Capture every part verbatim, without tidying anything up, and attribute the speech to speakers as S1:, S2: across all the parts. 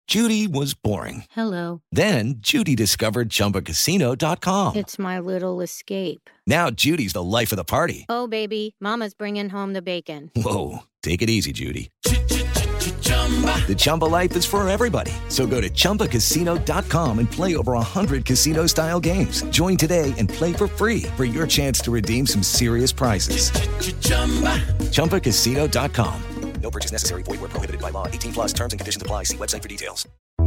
S1: Judy was boring.
S2: Hello.
S1: Then Judy discovered Chumba Casino dot com.
S2: It's my little escape.
S1: Now Judy's the life of the party.
S2: Oh, baby, mama's bringing home the bacon.
S1: Whoa, take it easy, Judy. The Chumba life is for everybody. So go to Chumba Casino dot com and play over one hundred casino-style games. Join today and play for free for your chance to redeem some serious prizes. Chumba Casino dot com. No purchase necessary. Void where prohibited by law. eighteen plus terms and conditions apply. See website for details.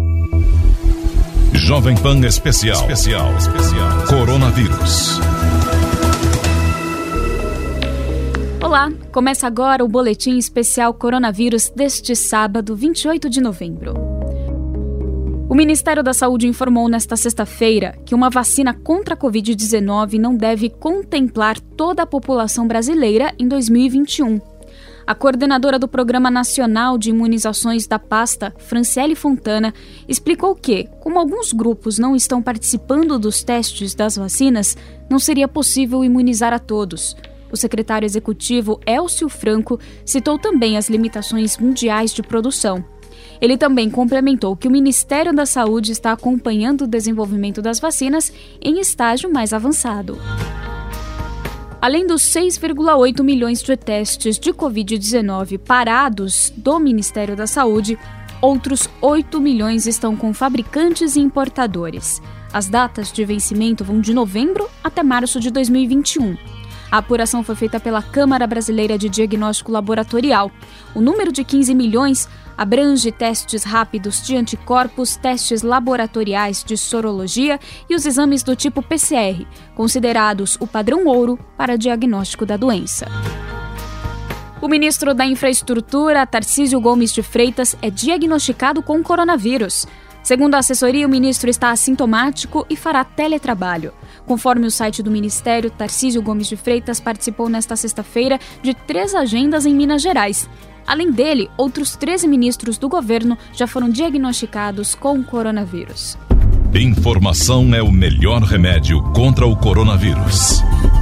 S3: Jovem Pan Especial. Especial. Especial. Coronavírus.
S4: Olá, começa agora o Boletim Especial Coronavírus deste sábado, vinte e oito de novembro. O Ministério da Saúde informou nesta sexta-feira que uma vacina contra a covid dezenove não deve contemplar toda a população brasileira em dois mil e vinte e um. A coordenadora do Programa Nacional de Imunizações da pasta, Franciele Fontana, explicou que, como alguns grupos não estão participando dos testes das vacinas, não seria possível imunizar a todos. O secretário executivo, Elcio Franco, citou também as limitações mundiais de produção. Ele também complementou que o Ministério da Saúde está acompanhando o desenvolvimento das vacinas em estágio mais avançado. Além dos seis vírgula oito milhões de testes de covid dezenove parados do Ministério da Saúde, outros oito milhões estão com fabricantes e importadores. As datas de vencimento vão de novembro até março de dois mil e vinte e um. A apuração foi feita pela Câmara Brasileira de Diagnóstico Laboratorial. O número de quinze milhões abrange testes rápidos de anticorpos, testes laboratoriais de sorologia e os exames do tipo P C R, considerados o padrão ouro para diagnóstico da doença. O ministro da Infraestrutura, Tarcísio Gomes de Freitas, é diagnosticado com coronavírus. Segundo a assessoria, o ministro está assintomático e fará teletrabalho. Conforme o site do Ministério, Tarcísio Gomes de Freitas participou nesta sexta-feira de três agendas em Minas Gerais. Além dele, outros treze ministros do governo já foram diagnosticados com coronavírus.
S3: Informação é o melhor remédio contra o coronavírus.